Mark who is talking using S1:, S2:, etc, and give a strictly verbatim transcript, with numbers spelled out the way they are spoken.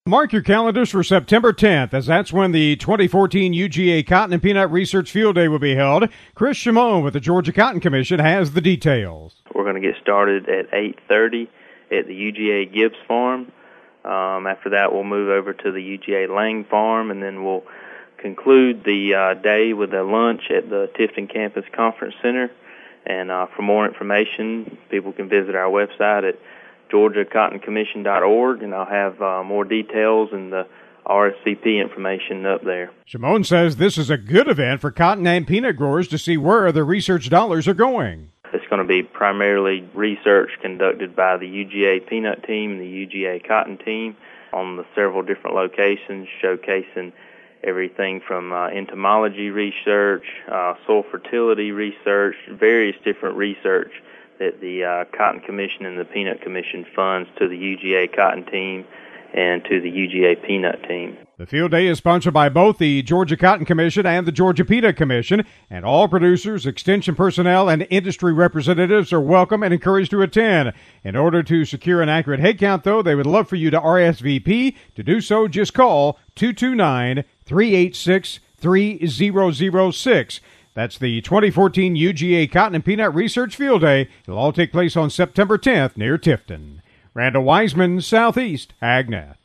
S1: Mark your calendars for September tenth, as that's when the twenty fourteen U G A Cotton and Peanut Research Field Day will be held. Chris Shimon with the Georgia Cotton Commission has the details.
S2: We're going to get started at eight thirty at the U G A Gibbs Farm. Um, after that, we'll move over to the U G A Lang Farm, and then we'll conclude the uh, day with a lunch at the Tifton Campus Conference Center. And uh, for more information, people can visit our website at georgia cotton commission dot org, and I'll have uh, more details and the R S V P information up there.
S1: Shimon says this is a good event for cotton and peanut growers to see where the research dollars are going.
S2: It's going to be primarily research conducted by the U G A peanut team and the U G A cotton team on the several different locations, showcasing everything from uh, entomology research, uh, soil fertility research, various different research that the uh, Cotton Commission and the Peanut Commission funds to the U G A cotton team and to the U G A peanut team.
S1: The field day is sponsored by both the Georgia Cotton Commission and the Georgia Peanut Commission, and all producers, extension personnel, and industry representatives are welcome and encouraged to attend. In order to secure an accurate head count, though, they would love for you to R S V P. To do so, just call two two nine, three eight six, three zero zero six. That's the twenty fourteen U G A Cotton and Peanut Research Field Day. It'll all take place on September tenth near Tifton. Randall Wiseman, Southeast AgNet.